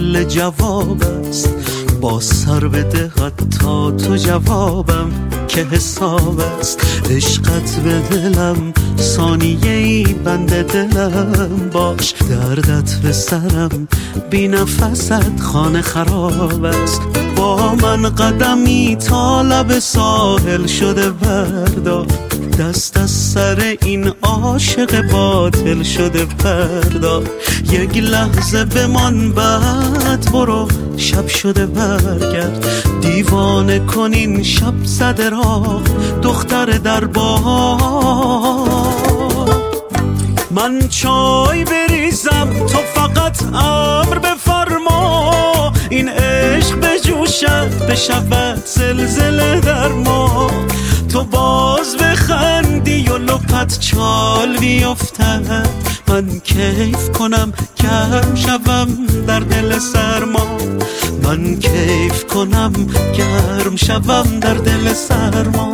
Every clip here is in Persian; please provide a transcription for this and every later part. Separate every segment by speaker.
Speaker 1: دل جواب است. با سر بده حتی تو جوابم که حساب است. عشقت به دلم ثانیه ای بند دلم باش. دردت به سرم بی نفست خانه خراب است. با من قدمی تا لب ساحل شده بردار. دست از سر این عاشق باطل شده بردار. یک لحظه بمان بعد برو شب شده برگرد. دیوانه کنین شب زده راه دختر در بار. من چای بریزم تو فقط امر بفرما. این عشق بجوشد بشود زلزله در ما. تو باز بخندی و لپت چال بیفتد. من کیف کنم گرم شوم در دل سرما. من کیف کنم گرم شوم در دل سرما.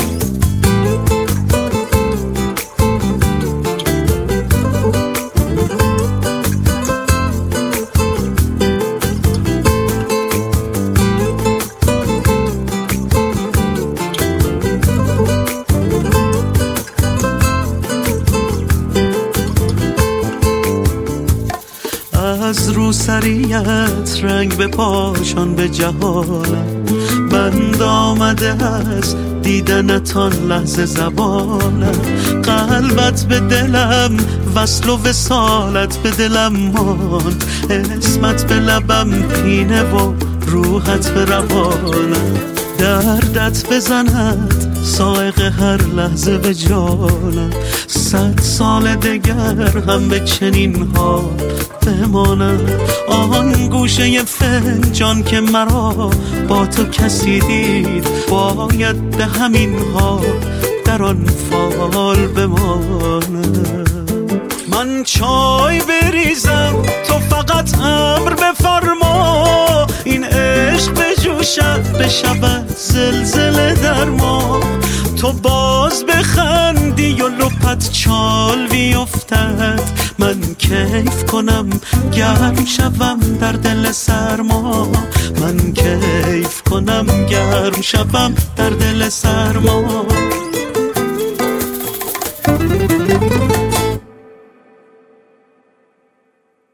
Speaker 1: از روسریت رنگ به پاشان به جهانم. بند آمده از دیدنتان لحظه زبانم. قلبت به دلم وصل و وصالت به دلم ماند. اسمت به لبم پینه و روحت به روانم. دردت بزند سائق هر لحظه به جانم. 100 سال دگر هم به چنین حال بمانم. آن گوشه فنجان که مرا با تو کسی دید باید به همین حال در آن فال بمانم. من چای بریزم تو فقط امر بفرما. این عشق بجوشد بشود زلزله در ما. تو باز بخندی و لپت چال بیفتد. من کیف کنم گرم شوم در دل سرما. من کیف کنم گرم شوم در دل سرما.